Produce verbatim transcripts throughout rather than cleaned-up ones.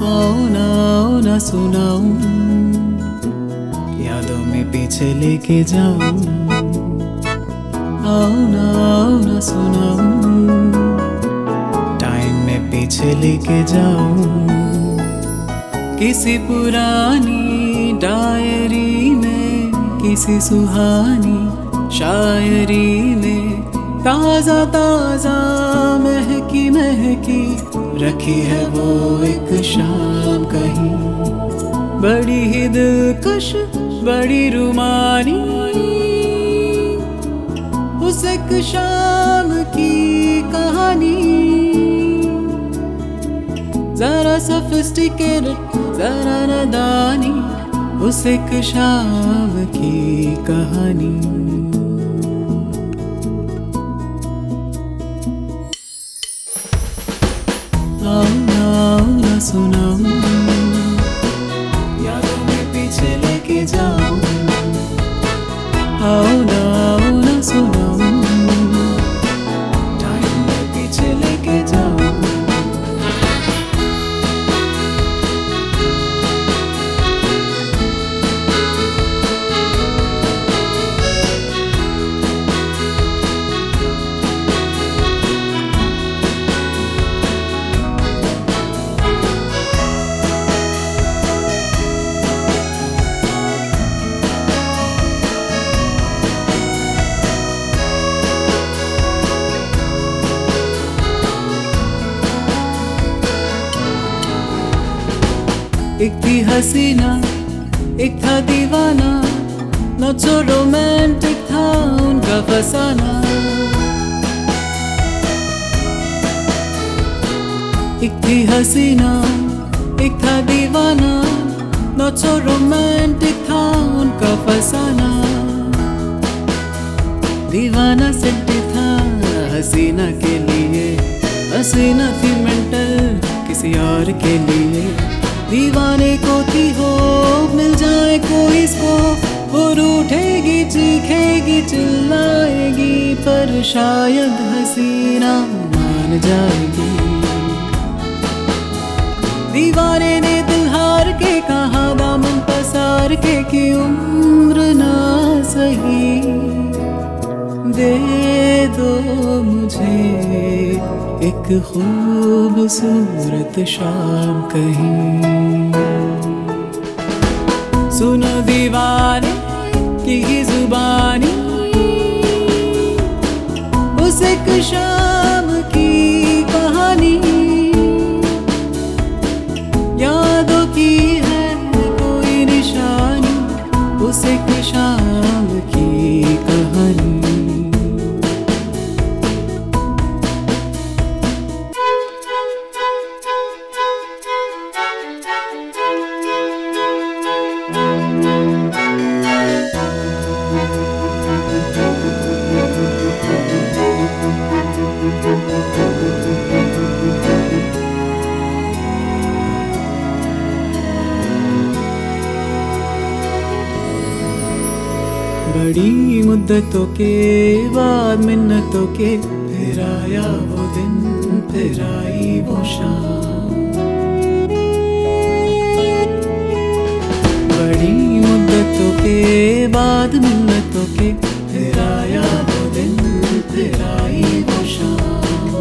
आओ ना आओ ना सुनाऊं, यादों में पीछे लेके जाऊं। आओ ना आओ ना सुनाऊं, टाइम में पीछे लेके जाऊं। किसी पुरानी डायरी में, किसी सुहानी शायरी में, ताजा ताजा महकी महकी रखी है वो एक शाम कहीं। बड़ी ही दिलकश बड़ी रुमानी उस एक शाम की कहानी। जरा सोफिस्टिकेटेड जरा नादानी उस एक शाम की कहानी। आओ ना आओ ना सुनाऊं, यादों में पीछे लेके जाऊं। आओ ना आओ ना सुनाऊं, टाइम में पीछे लेके जाऊं। एक थी हसीना एक था दीवाना, नॉट सो रोमांटिक था उनका फसाना। एक थी हसीना एक था दीवाना, नॉट सो रोमांटिक था उनका फसाना। दीवाना सेट था हसीना के लिए, हसीना थी मेंटल किसी और के लिए। दीवाने को थी हो मिल जाए कोई इसको, वो रूठेगी चीखेगी चिल्लाएगी, पर शायद हसीना मान जाएगी। दीवाने ने दिल हार के कहा दामन पसार के कि उम्र ना सही, दे दो मुझे एक खूबसूरत शाम कहीं। सुनो दीवाने की जुबानी उस एक शाम की कहानी। यादों की है कोई निशानी उस एक शाम की कहानी। बड़ी मुद्दतों के बाद मिन्नतों के फिर आया वो दिन, फिर आई वो शाम। बड़ी मुद्दतों के बाद मिन्नतों के फिर आया वो दिन, फिर आई वो शाम।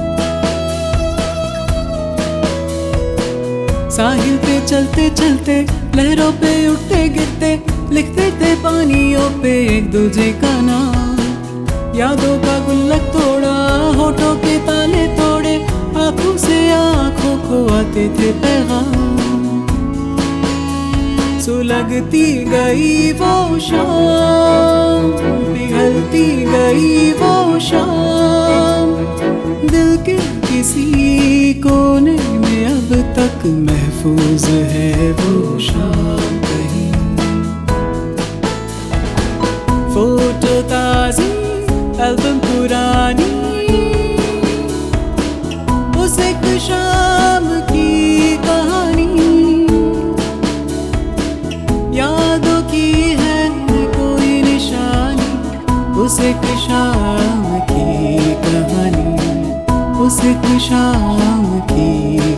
साहिल पे चलते चलते लहरों पे उठते गिरते, लिखते थे पानियों पे एक दूजे का नाम। यादों का गुल्लक तोड़ा होठों के ताले तोड़े, आंखों से आंखों को आते थे पैगाम। सुलगती गई वो शाम, पिघलती गई वो शाम, दिल के किसी कोने में अब तक महफूज है वो शाम कहीं। फोटो ताज़ी एल्बम पुरानी उस एक शाम की कहानी। यादों की है कोई निशानी उस एक शाम की कहानी, उस एक शाम की